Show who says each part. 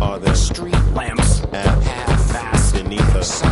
Speaker 1: are the
Speaker 2: street lamps
Speaker 1: at
Speaker 2: half-fast
Speaker 1: beneath us.